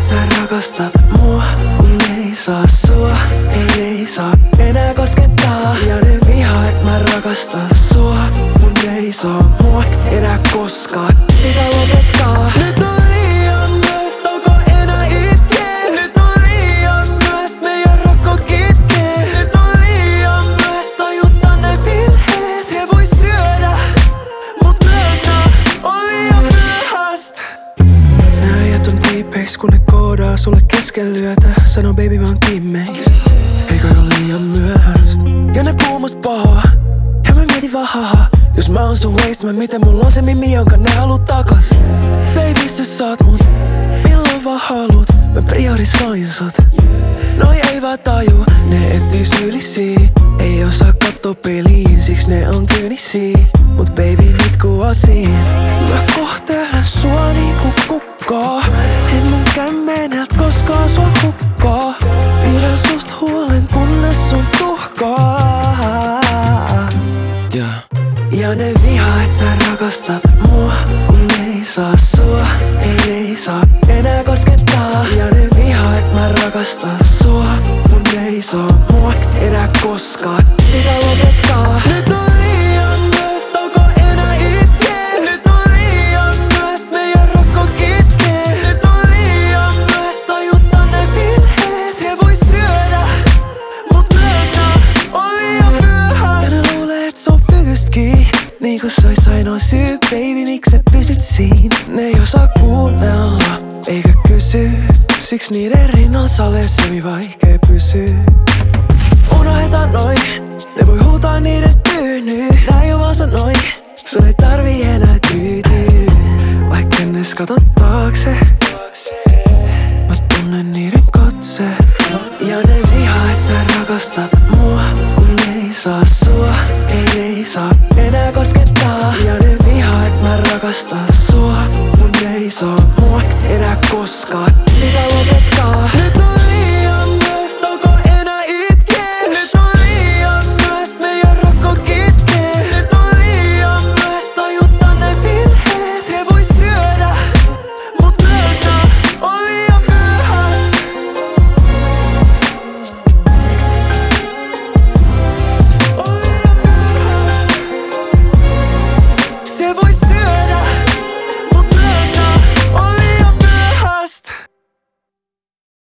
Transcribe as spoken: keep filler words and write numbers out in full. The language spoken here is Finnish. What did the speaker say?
et sä rakastat mua, kun ei saa sua, ei, ei saa enää koskettaa. Ja ne vihaa, et mä rakastan sua, mun ei saa mua enää koskaan sitä lopettaa. Nyt on liian myöst, alko enää itkee. Nyt on liian myöst, meidän rakko kitkee. Nyt on liian myöst, tajuta ne virheet. Se voi syödä, mut myönnä, on liian myöhäistä. Nää ajat on deepeis, kun ne koodaa sulle kesken lyötä. Sano baby mä oon kimmeis, ei kai oo liian myöhäistä. Ja ne puhuu musta pahaa, ja mä mietin vaan haha. Jos mä oon sun waste, mä miten mulla on se mimi, jonka ne haluu takas. Baby sä saat mut, milloin vaan haluut, mä priorisoin sut. Noi ei vaan taju, ne etsii syyllisiä. Ei osaa kattoo peliin, siksi ne on kyynisiä. Mut baby nyt ku oot siin, mä kohtelen sua niinku kukkaa. En mun kämmenelt koskaan sua hukkaa. Pidän susta huolen kunnes sun tuhkaa. Yeah. Ja ne vihaa, et sä rakastat mua, kun ei saa sua, ei, ei saa enää koskettaa. Ja ne vihaa, et mä rakastan sua, mun ei saa mua enää koskaan sitä lopettaa. Nyt on liian myöst, alko enää itkee. Nyt on liian myöst, meidän rakko kitkee. Nyt on liian myöst, tajuta ne virheet. Se voi syödä, mut myönnä, on liian myöhäistä. Ja ne luulee, et se on fygystäkin, niinku se ois ainoa syy, baby, miksi sä pysyt siin. Ne ei osaa kuunnella, eikä kysy, siks niiden rinnalla sä olet semi vaikee pysyy. Unohdetaan noi, ne voi huutaa niiden tyyny. Nää jo vaan sanoi, sun ei tarvii enää tyytyy. Vaikka en edes kato taakse, mä tunnen niiden katseet. Ja ne vihaa, et sä rakastat mua, kun ei saa sua, ei, ei saa enää koskettaa. Ja ne vihaa, et mä rakastan sua, mun ei saa mua enää koskaan sitä lopettaa. Nyt